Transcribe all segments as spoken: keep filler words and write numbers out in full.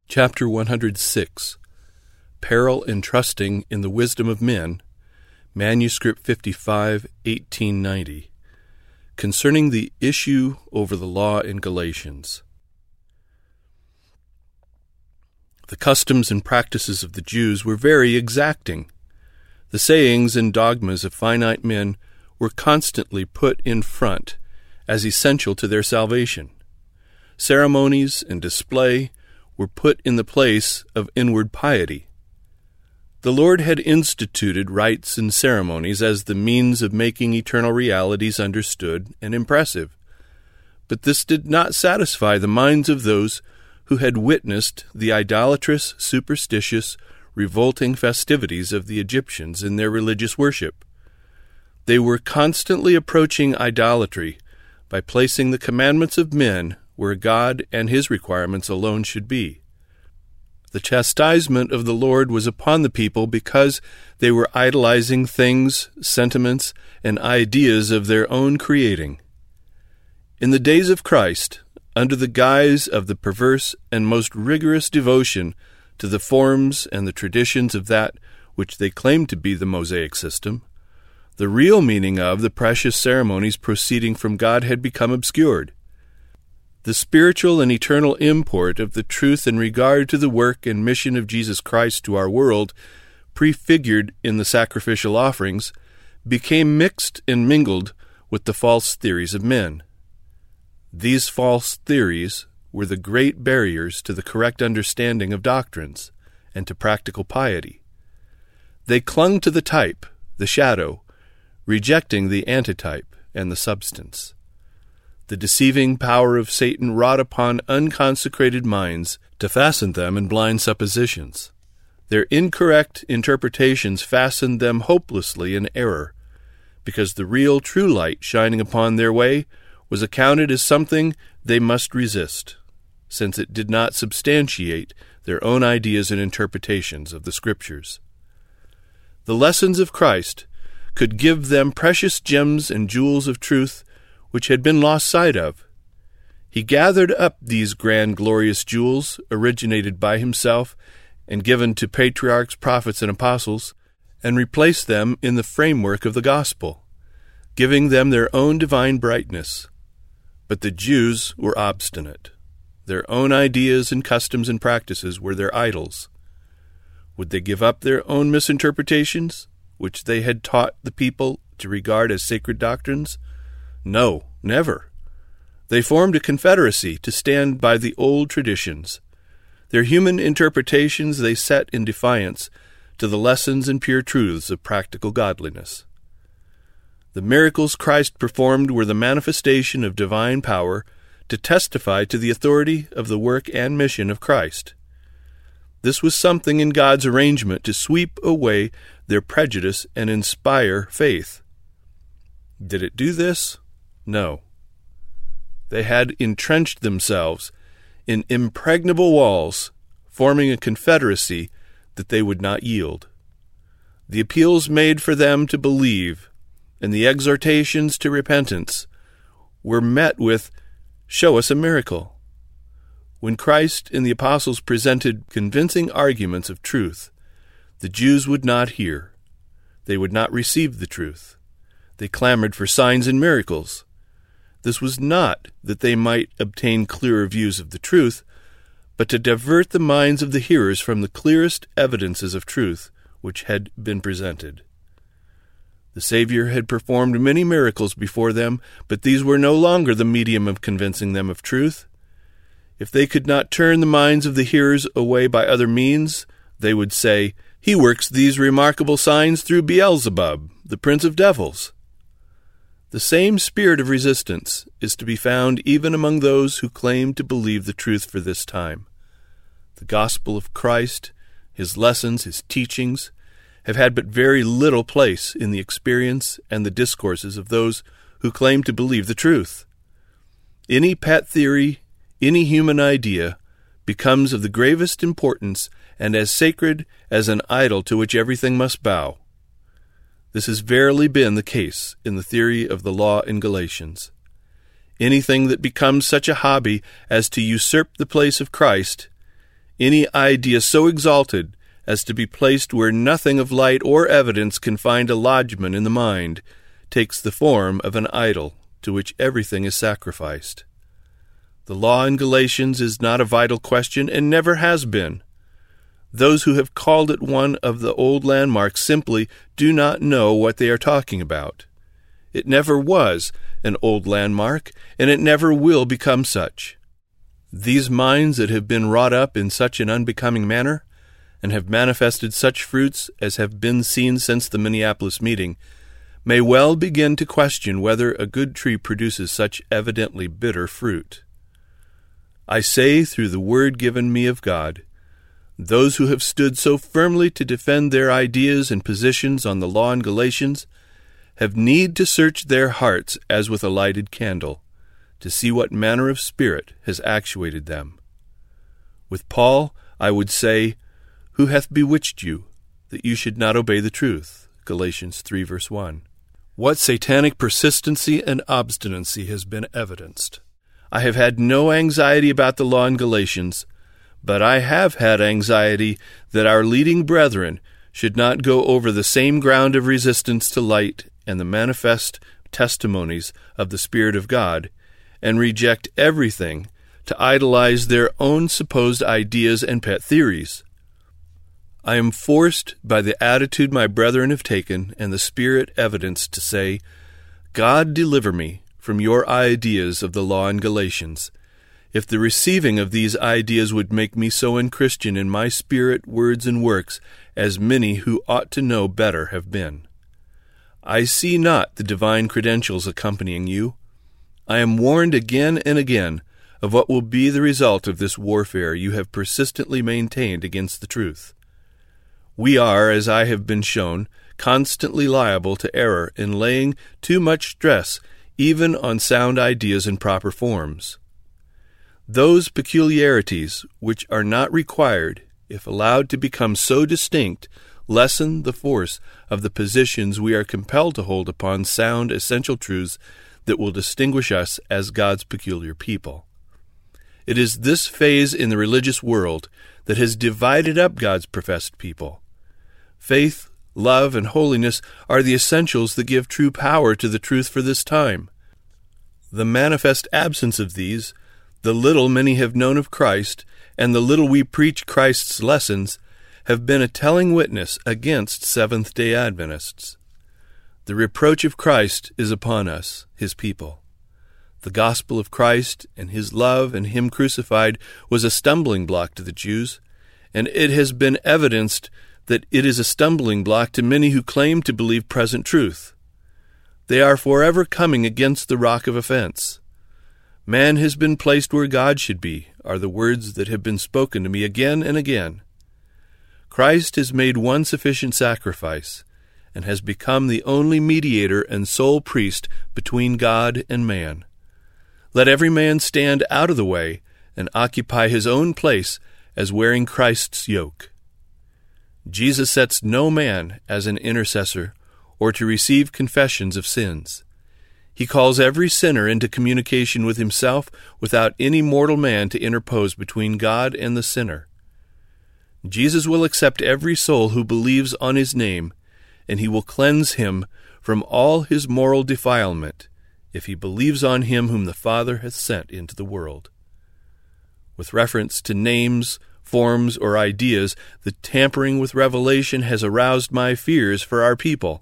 Chapter one hundred six, Peril in Trusting in the Wisdom of Men, Manuscript fifty-five, eighteen ninety, concerning the issue over the law in Galatians. The customs and practices of the Jews were very exacting. The sayings and dogmas of finite men were constantly put in front as essential to their salvation. Ceremonies and display were put in the place of inward piety. The Lord had instituted rites and ceremonies as the means of making eternal realities understood and impressive, but this did not satisfy the minds of those who had witnessed the idolatrous, superstitious, revolting festivities of the Egyptians in their religious worship. They were constantly approaching idolatry by placing the commandments of men where God and his requirements alone should be. The chastisement of the Lord was upon the people because they were idolizing things, sentiments, and ideas of their own creating. In the days of Christ, under the guise of the perverse and most rigorous devotion to the forms and the traditions of that which they claimed to be the Mosaic system, the real meaning of the precious ceremonies proceeding from God had become obscured. The spiritual and eternal import of the truth in regard to the work and mission of Jesus Christ to our world, prefigured in the sacrificial offerings, became mixed and mingled with the false theories of men. These false theories were the great barriers to the correct understanding of doctrines and to practical piety. They clung to the type, the shadow, rejecting the antitype and the substance. The deceiving power of Satan wrought upon unconsecrated minds to fasten them in blind suppositions. Their incorrect interpretations fastened them hopelessly in error, because the real true light shining upon their way was accounted as something they must resist, since it did not substantiate their own ideas and interpretations of the Scriptures. The lessons of Christ could give them precious gems and jewels of truth which had been lost sight of. He gathered up these grand glorious jewels, originated by himself and given to patriarchs, prophets, and apostles, and replaced them in the framework of the gospel, giving them their own divine brightness. But the Jews were obstinate. Their own ideas and customs and practices were their idols. Would they give up their own misinterpretations, which they had taught the people to regard as sacred doctrines? No, never. They formed a confederacy to stand by the old traditions. Their human interpretations they set in defiance to the lessons and pure truths of practical godliness. The miracles Christ performed were the manifestation of divine power to testify to the authority of the work and mission of Christ. This was something in God's arrangement to sweep away their prejudice and inspire faith. Did it do this? No. They had entrenched themselves in impregnable walls, forming a confederacy that they would not yield. The appeals made for them to believe and the exhortations to repentance were met with, "Show us a miracle." When Christ and the apostles presented convincing arguments of truth, the Jews would not hear. They would not receive the truth. They clamored for signs and miracles. This was not that they might obtain clearer views of the truth, but to divert the minds of the hearers from the clearest evidences of truth which had been presented. The Savior had performed many miracles before them, but these were no longer the medium of convincing them of truth. If they could not turn the minds of the hearers away by other means, they would say, "He works these remarkable signs through Beelzebub, the prince of devils." The same spirit of resistance is to be found even among those who claim to believe the truth for this time. The gospel of Christ, his lessons, his teachings, have had but very little place in the experience and the discourses of those who claim to believe the truth. Any pet theory, any human idea, becomes of the gravest importance and as sacred as an idol to which everything must bow. This has verily been the case in the theory of the law in Galatians. Anything that becomes such a hobby as to usurp the place of Christ any idea so exalted as to be placed where nothing of light or evidence can find a lodgment in the mind, takes the form of an idol to which everything is sacrificed. The law in Galatians is not a vital question and never has been. Those who have called it one of the old landmarks simply do not know what they are talking about. It never was an old landmark, and it never will become such. These minds that have been wrought up in such an unbecoming manner, and have manifested such fruits as have been seen since the Minneapolis meeting, may well begin to question whether a good tree produces such evidently bitter fruit. I say through the word given me of God, those who have stood so firmly to defend their ideas and positions on the law in Galatians have need to search their hearts as with a lighted candle, to see what manner of spirit has actuated them. With Paul, I would say, who hath bewitched you, that you should not obey the truth? Galatians three, verse one. What satanic persistency and obstinacy has been evidenced. I have had no anxiety about the law in Galatians, but I have had anxiety that our leading brethren should not go over the same ground of resistance to light and the manifest testimonies of the Spirit of God, and reject everything to idolize their own supposed ideas and pet theories. I am forced by the attitude my brethren have taken and the Spirit evidenced to say, God deliver me from your ideas of the law in Galatians, if the receiving of these ideas would make me so unchristian in my spirit, words, and works as many who ought to know better have been. I see not the divine credentials accompanying you. I am warned again and again of what will be the result of this warfare you have persistently maintained against the truth. We are, as I have been shown, constantly liable to error in laying too much stress even on sound ideas and proper forms. Those peculiarities which are not required, if allowed to become so distinct, lessen the force of the positions we are compelled to hold upon sound essential truths that will distinguish us as God's peculiar people. It is this phase in the religious world that has divided up God's professed people. Faith, love, and holiness are the essentials that give true power to the truth for this time. The manifest absence of these, the little many have known of Christ, and the little we preach Christ's lessons, have been a telling witness against Seventh-day Adventists. The reproach of Christ is upon us, his people. The gospel of Christ and his love and him crucified was a stumbling block to the Jews, and it has been evidenced that it is a stumbling block to many who claim to believe present truth. They are forever coming against the rock of offense. Man has been placed where God should be, are the words that have been spoken to me again and again. Christ has made one sufficient sacrifice, and has become the only mediator and sole priest between God and man. Let every man stand out of the way and occupy his own place as wearing Christ's yoke. Jesus sets no man as an intercessor or to receive confessions of sins. He calls every sinner into communication with himself without any mortal man to interpose between God and the sinner. Jesus will accept every soul who believes on his name, and he will cleanse him from all his moral defilement, if he believes on him whom the Father hath sent into the world. With reference to names, forms, or ideas, the tampering with revelation has aroused my fears for our people.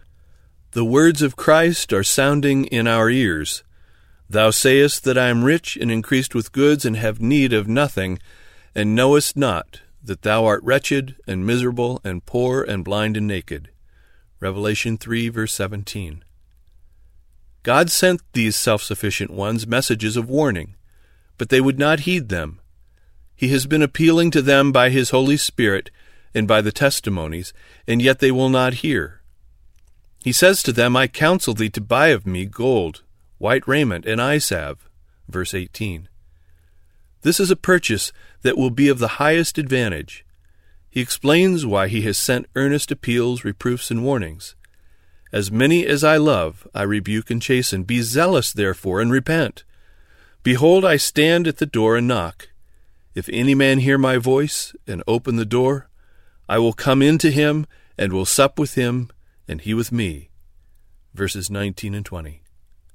The words of Christ are sounding in our ears. Thou sayest that I am rich and increased with goods and have need of nothing, and knowest not that thou art wretched and miserable and poor and blind and naked. Revelation three, verse seventeen. God sent these self-sufficient ones messages of warning, but they would not heed them. He has been appealing to them by his Holy Spirit and by the testimonies, and yet they will not hear. He says to them, I counsel thee to buy of me gold, white raiment, and eye salve. Verse eighteen. This is a purchase that will be of the highest advantage. He explains why he has sent earnest appeals, reproofs, and warnings. As many as I love, I rebuke and chasten. Be zealous, therefore, and repent. Behold, I stand at the door and knock. If any man hear my voice and open the door, I will come into him and will sup with him, and he with me. Verses nineteen and twenty.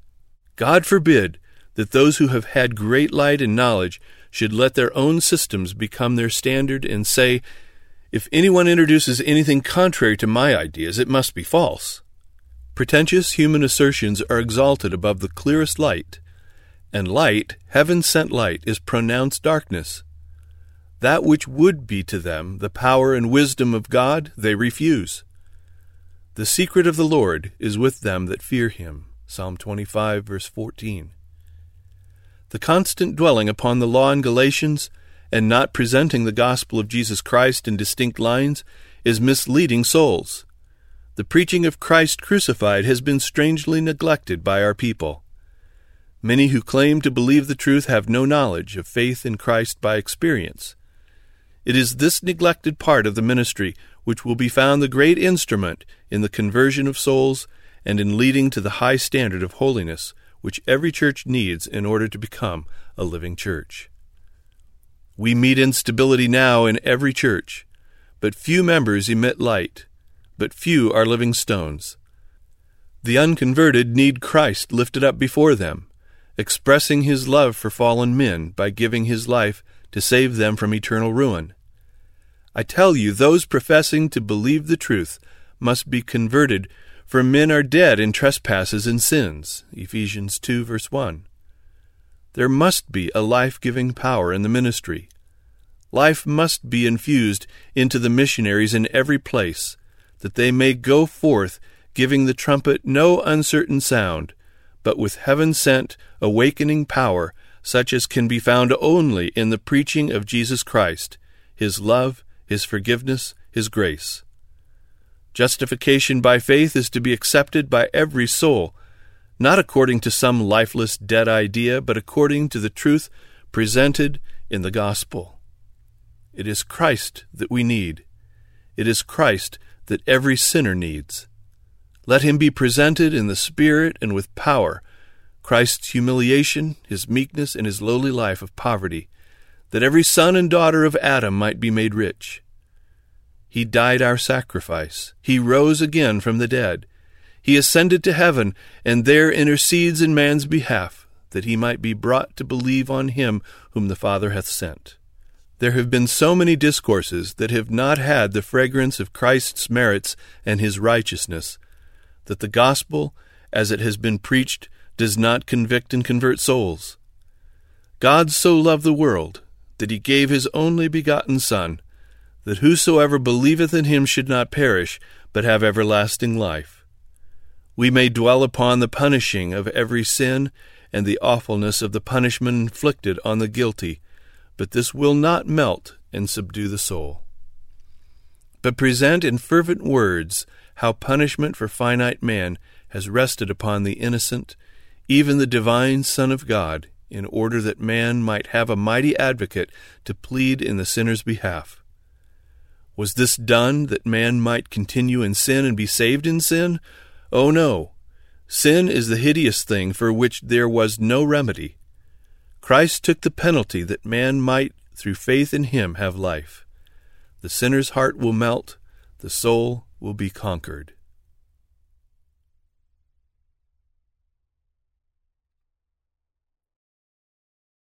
God forbid that those who have had great light and knowledge should let their own systems become their standard and say, if anyone introduces anything contrary to my ideas, it must be false. Pretentious human assertions are exalted above the clearest light, and light, heaven-sent light, is pronounced darkness. That which would be to them the power and wisdom of God, they refuse. The secret of the Lord is with them that fear him. Psalm twenty-five, verse fourteen. The constant dwelling upon the law in Galatians and not presenting the gospel of Jesus Christ in distinct lines is misleading souls. The preaching of Christ crucified has been strangely neglected by our people. Many who claim to believe the truth have no knowledge of faith in Christ by experience. It is this neglected part of the ministry which will be found the great instrument in the conversion of souls and in leading to the high standard of holiness which every church needs in order to become a living church. We meet instability now in every church, but few members emit light, but few are living stones. The unconverted need Christ lifted up before them, expressing his love for fallen men by giving his life to save them from eternal ruin. I tell you, those professing to believe the truth must be converted, for men are dead in trespasses and sins. Ephesians two, verse one. There must be a life-giving power in the ministry. Life must be infused into the missionaries in every place, that they may go forth giving the trumpet no uncertain sound, but with heaven-sent awakening power, such as can be found only in the preaching of Jesus Christ, his love, his forgiveness, his grace. Justification by faith is to be accepted by every soul, not according to some lifeless, dead idea, but according to the truth presented in the gospel. It is Christ that we need. It is Christ that every sinner needs. Let him be presented in the Spirit and with power, Christ's humiliation, his meekness, and his lowly life of poverty, that every son and daughter of Adam might be made rich. He died our sacrifice. He rose again from the dead. He ascended to heaven, and there intercedes in man's behalf, that he might be brought to believe on him whom the Father hath sent. There have been so many discourses that have not had the fragrance of Christ's merits and his righteousness, that the gospel, as it has been preached, does not convict and convert souls. God so loved the world, that he gave his only begotten Son, that whosoever believeth in him should not perish, but have everlasting life. We may dwell upon the punishing of every sin and the awfulness of the punishment inflicted on the guilty, but this will not melt and subdue the soul. But present in fervent words how punishment for finite man has rested upon the innocent, even the divine Son of God, in order that man might have a mighty advocate to plead in the sinner's behalf. Was this done that man might continue in sin and be saved in sin? Oh no! Sin is the hideous thing for which there was no remedy. Christ took the penalty that man might, through faith in him, have life. The sinner's heart will melt, the soul will be conquered.